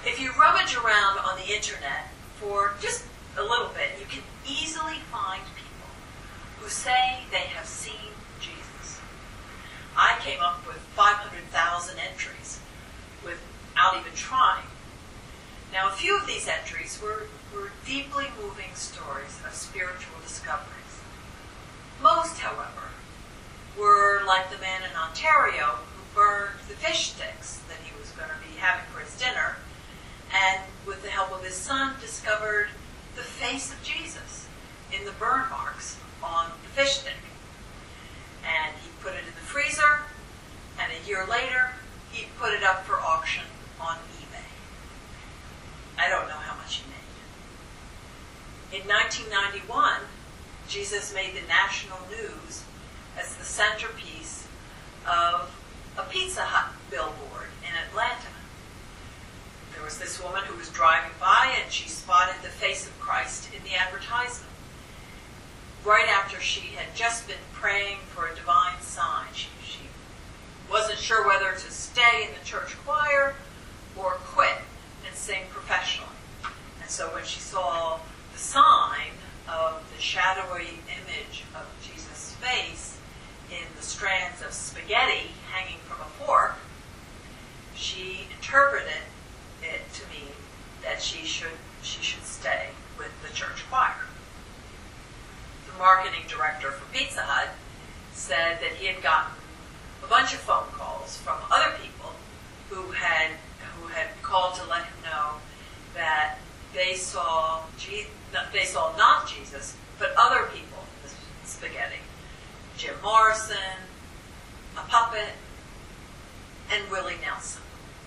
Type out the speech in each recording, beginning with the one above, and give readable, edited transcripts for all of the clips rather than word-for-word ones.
If you rummage around on the internet for just a little bit, you can easily find people who say they have seen Jesus. I came up with 500,000 entries without even trying. Now, a few of these entries were deeply moving stories of spiritual discoveries. Most, however, were like the man in Ontario who burned the fish sticks that he was going to be having for his dinner, and with the help of his son, discovered the face of Jesus in the burn marks on the fish stick. And he put it in the freezer, and a year later, he put it up for auction on eBay. I don't know how much he made. In 1991, Jesus made the national news as the centerpiece of a Pizza Hut billboard in Atlanta. There was this woman who was driving by, and she spotted the face of Christ in the advertisement. Right after she had just been praying for a divine sign, she wasn't sure whether to stay in the church choir or quit and sing professionally. And so when she saw the sign of the shadowy image of Jesus' face in the strands of spaghetti hanging from a fork, she interpreted it to mean that she should stay with the church choir. The marketing director for Pizza Hut said that he had gotten a bunch of phone calls from other people who had called to let him know that they saw not Jesus, but other people in the spaghetti. Jim Morrison, a puppet, and Willie Nelson.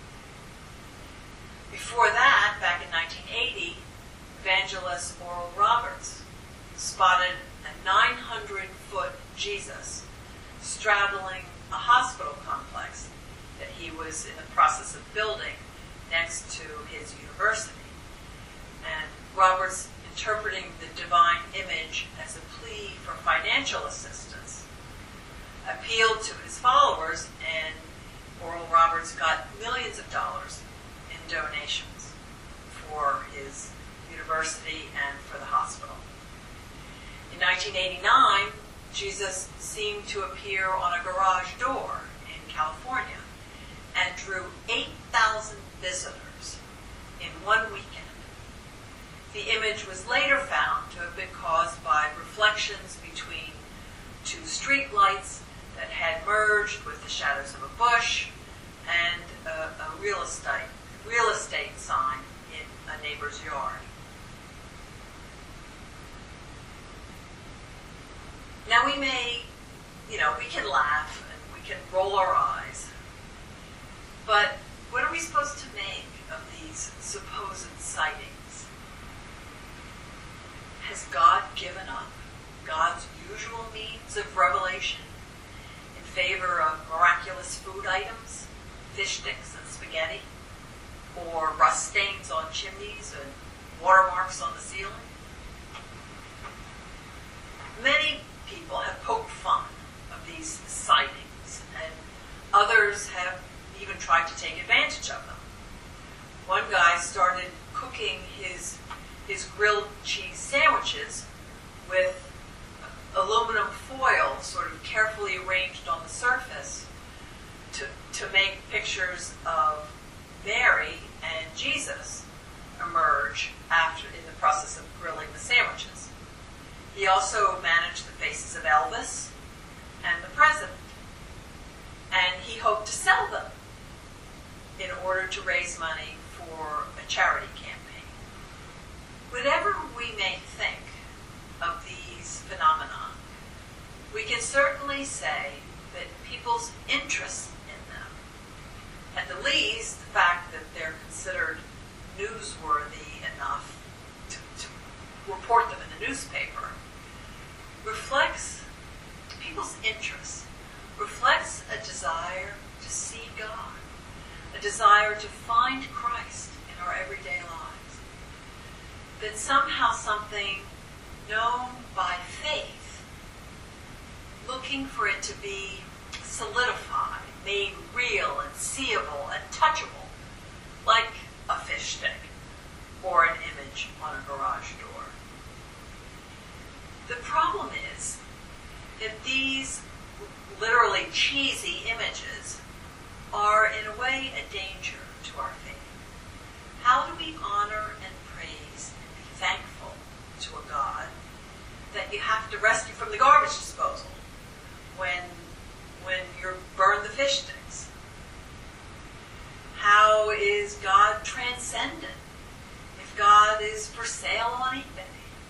Before that, back in 1980, evangelist Oral Roberts spotted a 900-foot Jesus straddling a hospital complex that he was in the process of building next to his university. And Roberts, interpreting the divine image as a plea for financial assistance, appealed to his followers, and Oral Roberts got millions of dollars in donations for his university and for the hospital. In 1989, Jesus seemed to appear on a garage door in California and drew 8,000 visitors in one weekend. The image was later found to have been caused by reflections between two street lights that had merged with the shadows of a bush and a real estate sign in a neighbor's yard. Now we can laugh and we can roll our eyes, but what are we supposed to make of these supposed sightings? Has God given up God's usual means of revelation in favor of miraculous food items, fish sticks and spaghetti, or rust stains on chimneys and watermarks on the ceiling? Many people have poked fun of these sightings, and others have even tried to take advantage of them. One guy started cooking his grilled cheese sandwiches with aluminum foil sort of carefully arranged on the surface to make pictures of Mary and Jesus emerge in the process of grilling the sandwiches. He also managed the faces of Elvis and the president, and he hoped to sell them in order to raise money for a charity campaign. Whatever we may think of these phenomena, we can certainly say that people's interest in them, at the least the fact that they're considered newsworthy enough to report them in the newspaper, reflects people's interest, reflects a desire to see God, a desire to find Christ in our everyday lives. That somehow something known by faith, looking for it to be solidified, made real and seeable and touchable, like a fish is God transcendent? If God is for sale on eBay?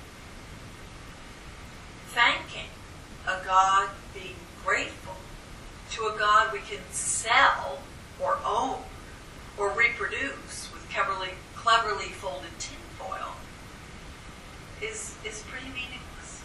Thanking a God, being grateful to a God we can sell or own or reproduce with cleverly folded tinfoil is pretty meaningless.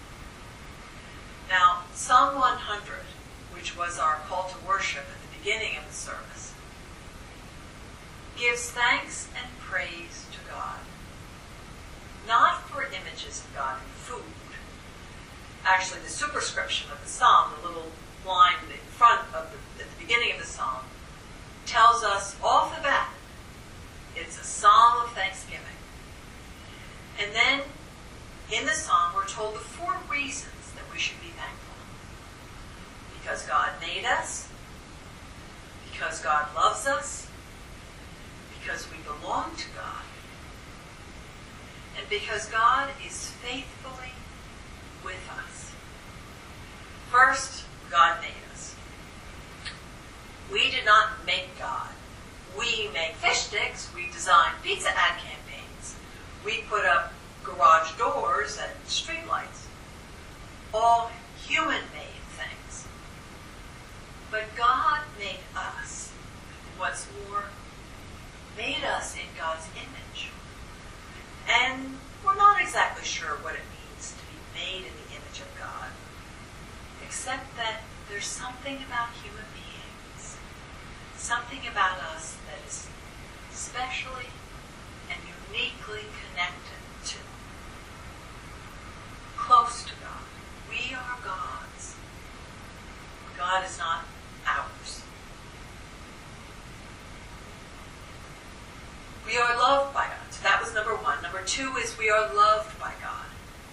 Now, Psalm 100, which was our call to worship at the beginning of the service, gives thanks and praise to God, not for images of God in food. Actually, the superscription of the psalm, the little line in front of at the beginning of the psalm, tells us off the bat it's a psalm of thanksgiving. And then in the psalm we're told the 4 reasons that we should be thankful. Because God made us, because God loves us, because we belong to God, and because God is faithfully with us. First, God made us. We did not make God. We make fish sticks. We design pizza ad campaigns. We put up garage doors and street lights. All human-made things. But God made us. What's more, made us in God's image. And we're not exactly sure what it means to be made in the image of God, except that there's something about human beings, something about us that is specially and uniquely connected to, close to God. We are God's. God is not ours. We are loved by God. So that was number 1. Number 2 is we are loved by God.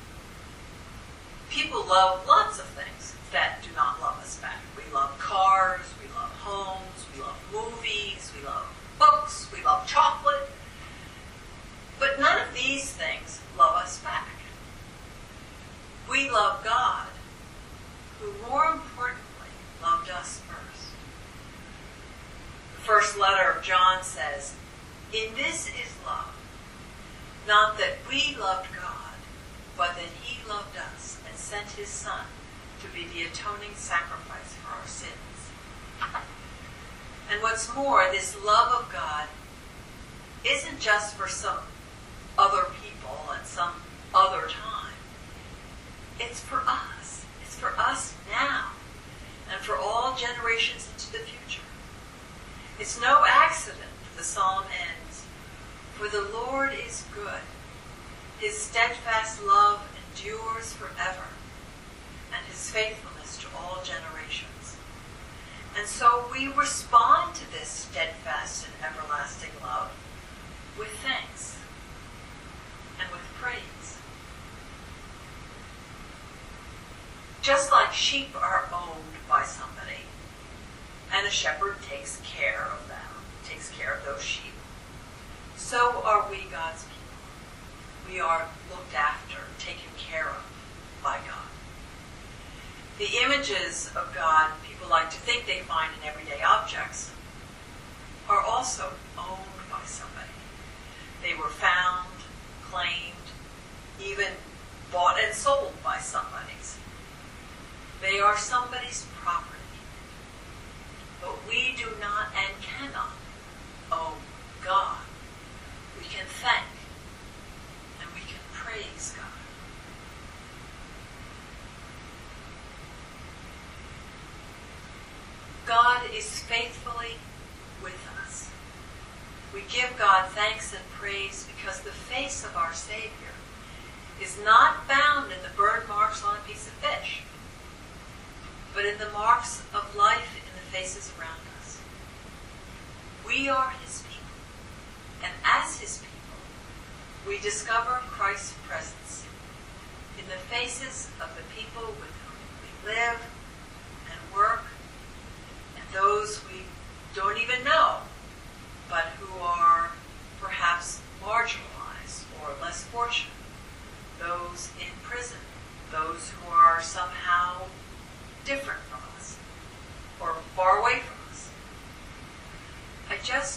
People love lots of things that do not love us back. We love cars, we love homes, we love movies, we love books, we love chocolate. But none of these things love us back. We love God, who more importantly loved us first. The first letter of John says, "In this is love, not that we loved God, but that He loved us and sent His Son to be the atoning sacrifice for our sins." And what's more, this love of God isn't just for some other people at some other time. It's for us. It's for us now and for all generations into the future. It's no accident that the psalm ends, "For the Lord is good. His steadfast love endures forever, and His faithfulness to all generations." And so we respond to this steadfast and everlasting love with thanks and with praise. Just like sheep are owned by somebody, and a shepherd takes care of them, takes care of those sheep, so are we God's people. We are looked after, taken care of by God. The images of God people like to think they find in everyday objects are also owned by somebody. They were found, claimed, even bought and sold by somebody's. They are somebody's property. But we do not and cannot own God. We can thank and we can praise God. God is faithfully with us. We give God thanks and praise because the face of our Savior is not found in the burn marks on a piece of fish, but in the marks of life in the faces around us. We are His people, and as His people, we discover Christ's presence in the faces of the people with whom we live and work, and those we don't even know, but who are perhaps marginalized or less fortunate, those in prison, those who are somehow different from us or far away from us. I just don't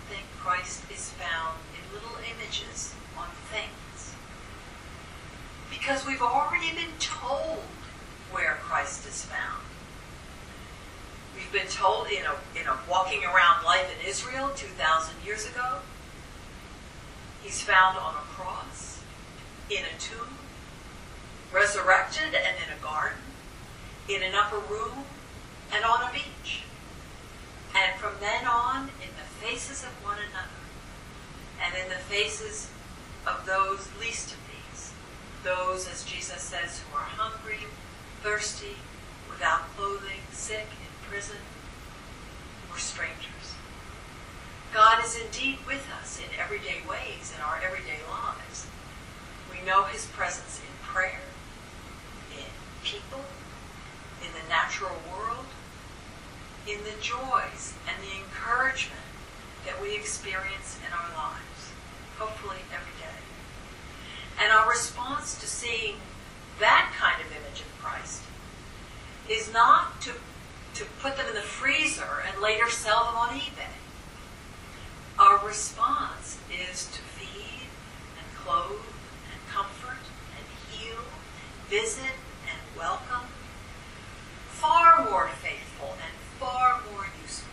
think Christ is found in little images on things. Because we've already been told where Christ is found. We've been told in a walking around life in Israel 2,000 years ago. He's found on a cross, in a tomb, resurrected and in a garden, in an upper room, and on a beach. And from then on, in the faces of one another, and in the faces of those least of these, those, as Jesus says, who are hungry, thirsty, without clothing, sick, in prison, or strangers. God is indeed with us in everyday ways, in our everyday lives. We know his presence in prayer, in people, in the natural world, in the joys and the encouragement that we experience in our lives, hopefully every day. And our response to seeing that kind of image of Christ is not to put them in the freezer and later sell them on eBay. Our response is to feed and clothe and comfort and heal, visit and welcome, far more faithful and far more useful.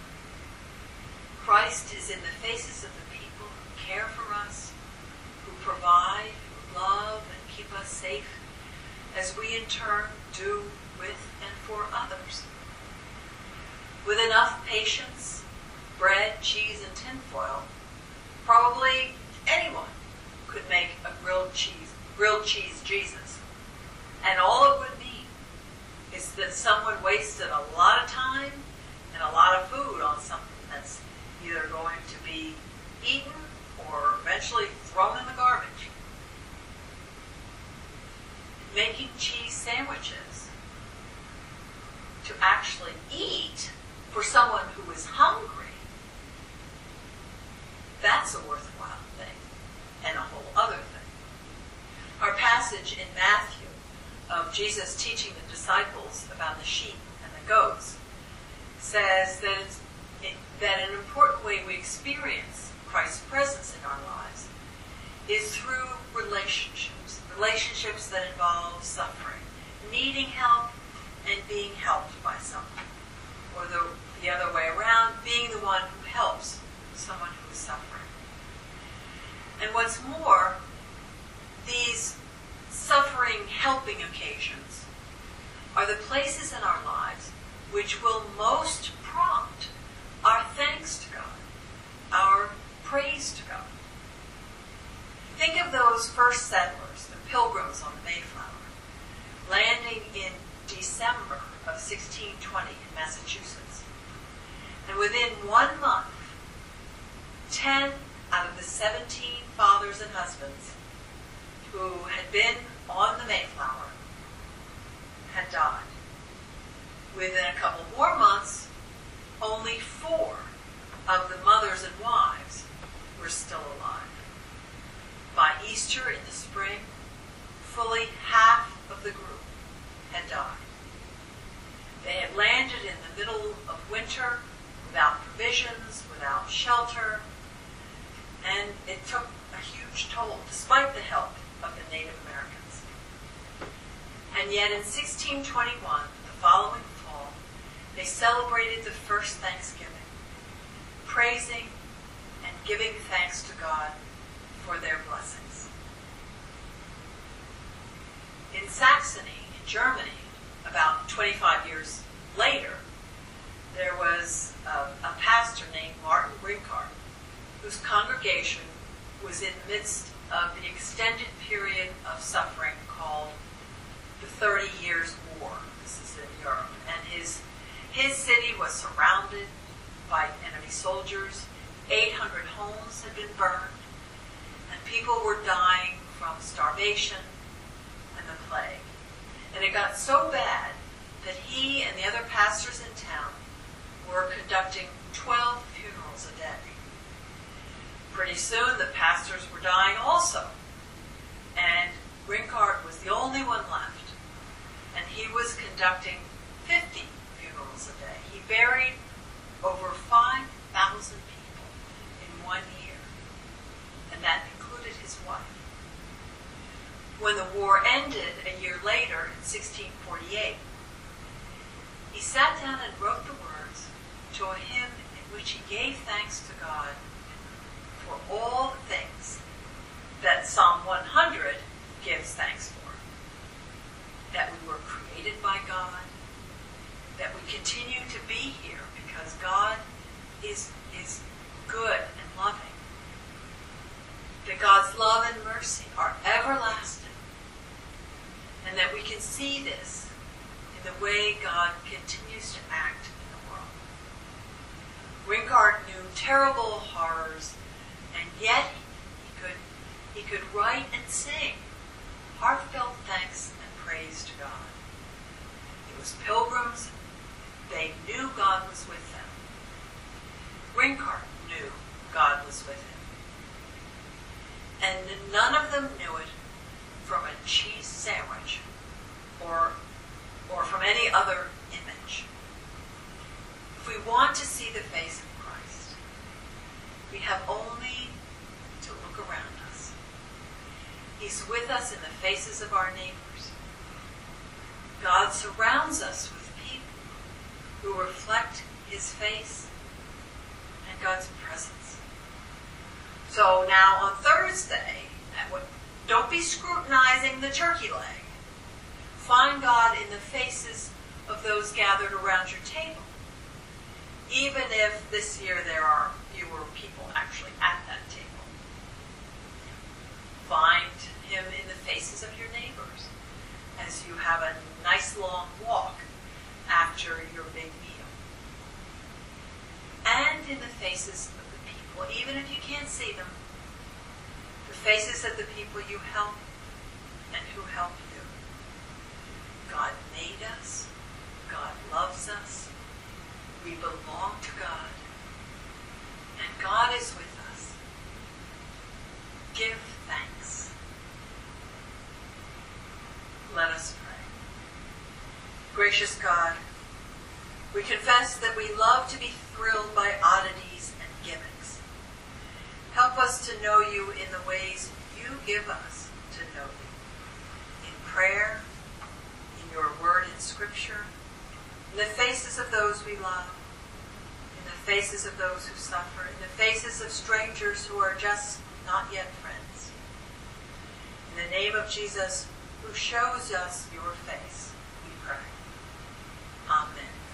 Christ is in the faces of the people who care for us, who provide, who love and keep us safe, as we in turn do with and for others. With enough patience, bread, cheese, and tinfoil, probably anyone could make a grilled cheese Jesus. And all it would mean is that someone wasted a lot of time and a lot of food on something that's either going to be eaten or eventually thrown in the garbage. Making cheese sandwiches to actually eat for someone who is hungry, that's a worthwhile thing and a whole other thing. Our passage in Matthew of Jesus teaching the disciples about the sheep and the goats says that an important way we experience Christ's presence in our lives is through relationships that involve suffering, needing help and being helped by someone, or the other way around, being the one who helps someone who is suffering. And what's more, these suffering helping occasions are the places in our lives which will most prompt our thanks to God, our praise to God. Think of those first settlers, the pilgrims on the Mayflower, landing in December of 1620 in Massachusetts. And within 1 month, 10 out of the 17 fathers and husbands who had been on the Mayflower had died. Within a couple more months, only 4 of the mothers and wives were still alive. By Easter in the spring, fully half of the group had died. They had landed in the middle of winter, without provisions, without shelter, and it took a huge toll, despite the help of the Native Americans. And yet in 1621, the following fall, they celebrated the first Thanksgiving, praising and giving thanks to God for their blessings. In Saxony, in Germany, about 25 years later, there was a pastor named Martin Brinkart, whose congregation was in the midst of the extended period of suffering called the 30 Years' War. This is in Europe. And his city was surrounded by enemy soldiers. 800 homes had been burned. And people were dying from starvation and the plague. And it got so bad that he and the other pastors in town were conducting 12 funerals a day. Pretty soon the pastors were dying also. And Brinkart was the only one left. And he was conducting 50 funerals a day. He buried over 5,000 people when the war ended a year later in 1648, he sat down and wrote the words to a hymn in which he gave thanks to God for all the things that Psalm 100 gives thanks for. That we were created by God, that we continue to be here because God is good and loving, that God's love and mercy are everlasting, and that we can see this in the way God continues to act in the world. Ringard knew terrible horrors, and yet he could write and sing heartfelt thanks and praise to God. It was pilgrims. They knew God was with them. Ringard knew God was with him. And none of them knew it from a cheese sandwich or from any other image. If we want to see the face of Christ, we have only to look around us. He's with us in the faces of our neighbors. God surrounds us with people who reflect his face and God's presence. So now on Thursday, don't be scrutinizing the turkey leg. Find God in the faces of those gathered around your table. Even if this year there are fewer people actually at that table. Find him in the faces of your neighbors as you have a nice long walk after your big meal. And in the faces of the people, even if you can't see them, the faces of the people you help and who help you. God made us. God loves us. We belong to God. And God is with us. Give thanks. Let us pray. Gracious God, we confess that we love to be thrilled by oddities and gimmicks. Help us to know you in the ways you give us to know you. In prayer, in your word in Scripture, in the faces of those we love, in the faces of those who suffer, in the faces of strangers who are just not yet friends. In the name of Jesus, who shows us your face,